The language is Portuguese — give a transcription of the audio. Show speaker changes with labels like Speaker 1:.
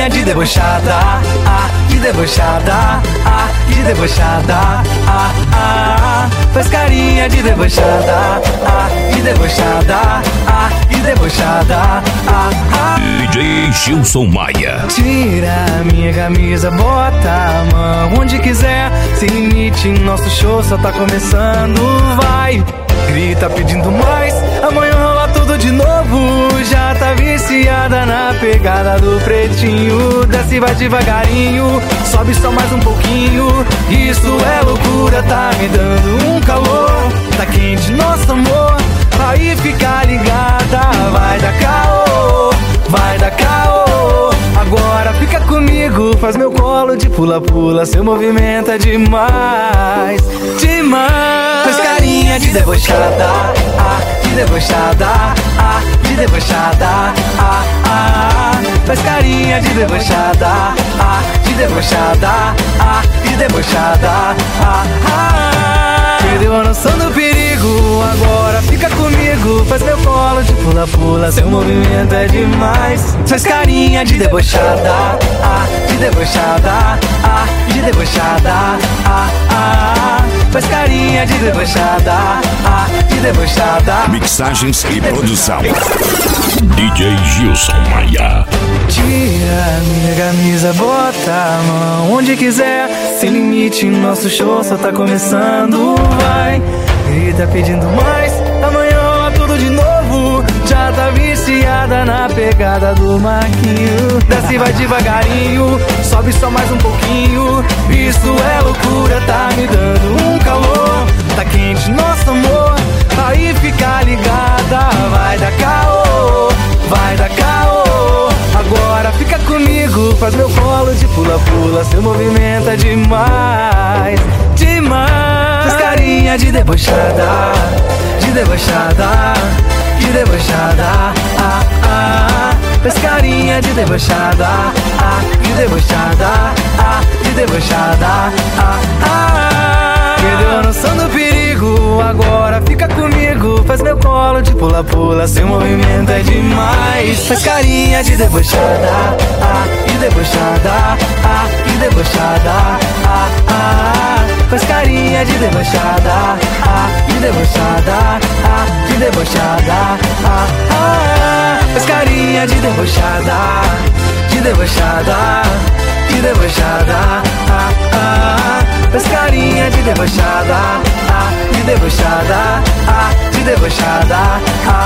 Speaker 1: carinha de debochada, de debochada, de debochada, faz carinha de debochada, de debochada, de debochada,
Speaker 2: DJ Gilson Maia.
Speaker 1: Tira minha camisa, bota a mão onde quiser, sem limite, nosso show só tá começando, vai. Grita pedindo mais, amanhã rola tudo de novo. Já tá viciada na pegada do pretinho. Desce, vai devagarinho, sobe só mais um pouquinho. Isso é loucura, tá me dando um calor. Tá quente nosso amor, aí fica ligada. Vai dar caô, vai dar caô. Agora fica comigo, faz meu colo de pula-pula. Seu movimento é demais, demais. Faz carinha de debochada, de debochada, de debochada, faz carinha de debochada, de debochada, de debochada, perdeu a noção do perigo, agora fica comigo. Faz meu colo de pula-pula, seu movimento é demais. Faz carinha de debochada, de debochada, de debochada, faz carinha de debochada, de debochada.
Speaker 2: Mixagens e produção DJ Gilson Maia.
Speaker 1: Tira minha camisa, bota a mão onde quiser, sem limite, nosso show só tá começando, vai. Grita pedindo mais, amanhã rola tudo de novo. Já tá viciada na pegada do Marquinho. Desce, vai devagarinho, sobe só mais um pouquinho. Isso é loucura, tá me dando um calor. Tá quente nosso amor, aí fica ligada. Vai dar caô, vai dar caô. Agora fica comigo, faz meu colo de pula-pula. Seu movimento é demais, demais. Faz carinha de debochada, de debochada, de debochada, faz carinha de debochada, de debochada, de debochada, perdeu a noção do perigo, agora fica comigo. Faz meu colo de pula-pula, seu movimento é demais. Faz carinha de debochada, de debochada, de debochada, faz carinha de debochada, de debochada, de debochada, faz carinha de debochada, de debochada, de debochada, faz carinha de debochada, de debochada, de debochada,